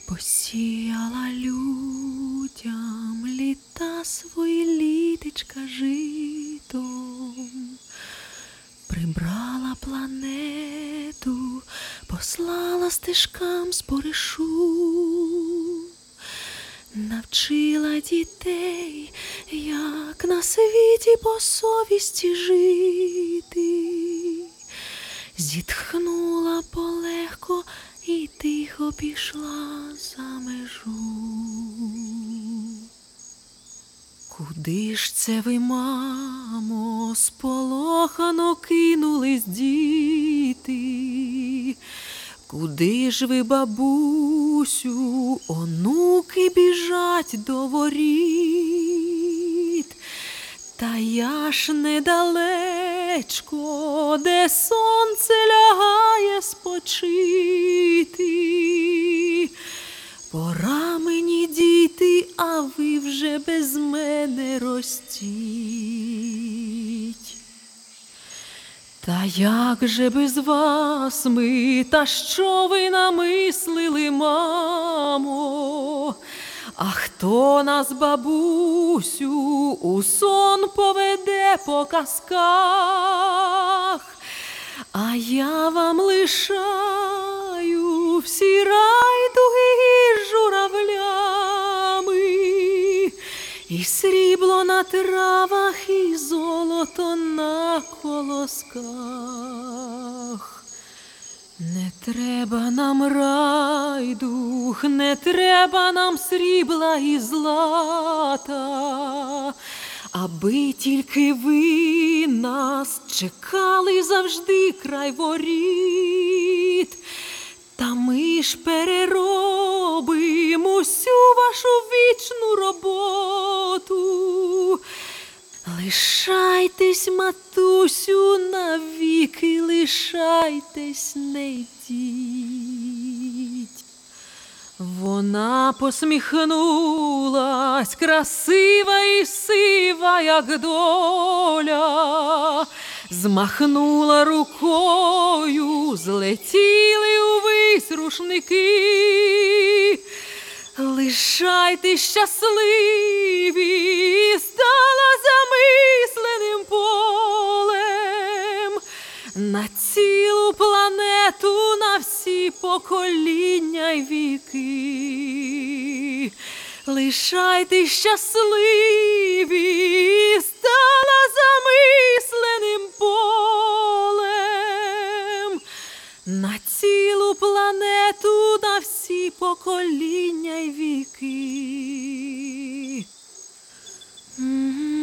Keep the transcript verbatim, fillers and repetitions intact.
Посіяла людям літа свої літечка житом, прибрала планету, послала стежкам споришу, навчила дітей, як на світі по совісті жити, зітхнула полегко і тихо пішла за межу. Куди ж це ви, мамо, сполохано кинулись діти? Куди ж ви, бабусю, онуки біжать до воріт? Та я ж недалечко, де сонце лягає спочити. Пора мені, діти, а ви вже без мене ростіть. Та як же без вас ми, та що ви намислили, мамо? А хто нас, бабусю, у сон поведе по казках? А я вам лишаю всі райдуги із журавлями, і срібло на травах, і золото на колосках. Не треба нам райдуг, не треба нам срібла і злата, аби тільки ви нас чекали завжди край воріт. Та ми ж переробимо всю вашу вічну роботу. Лишайтесь, матусю, навіки, лишайтесь, не йдіть. Вона посміхнулась, красива і сива, як доля, змахнула рукою, злетіли увесь рушники. Лишайтесь щасливі, стала замисленим полем на цілу планету, на всі покоління й віки. Лишайтесь щасливі, стала замисленим полем на цілу планету, на всі покоління й віки. Mm-hmm.